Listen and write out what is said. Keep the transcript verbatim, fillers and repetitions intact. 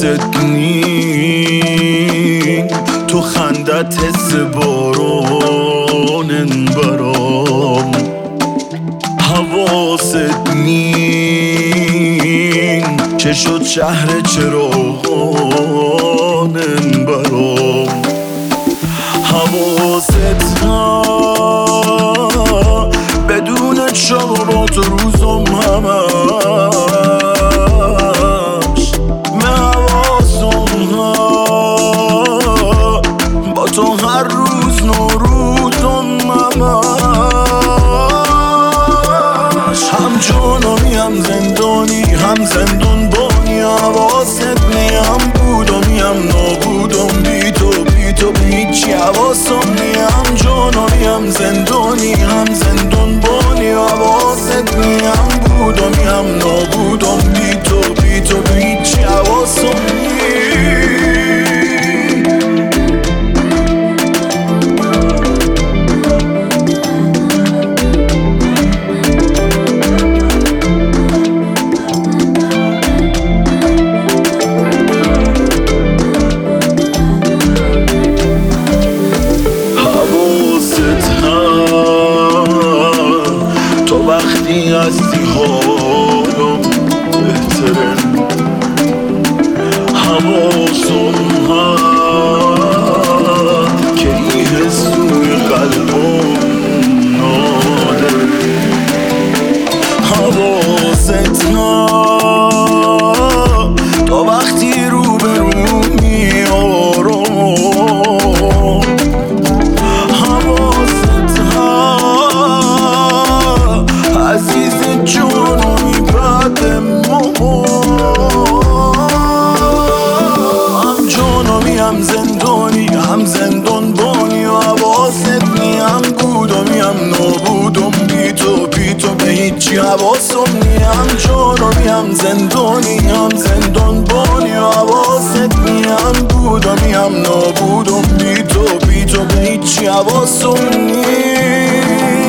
حواست نی تو خندت حس بارانن برام حواست نی چه شد شهر چراغانن برام حواست ها بدون شبات روزم همش من حواسم ها با تو هر روز نوروزم همش هم جانمی هم زندانی هم زندون بانی حواست نی هم بودمی هم نابودم بی تو بی تو هیچی حواسم نی هم جانمی هم زندانی هم زندون بانی حواست نی هم بودمی هم نابودم بی تو بی تو هیچی حواسم نی وقتی هستی حالم بهتره حواسم هست که این حسوی قلبم نادره حواست هست تا وقتی رو به رو میارم عزیز جانمی بعد ما هم جانمی هم زندانی هم زندان بانی و حواست نی هم بودمی هم نابودم بی تو بی تو به هیچی حواسم نی هم جانمی هم زندانی هم زندان بانی و حواست نی هم بودمی هم نابودم بی تو بی تو به هیچی حواسم نی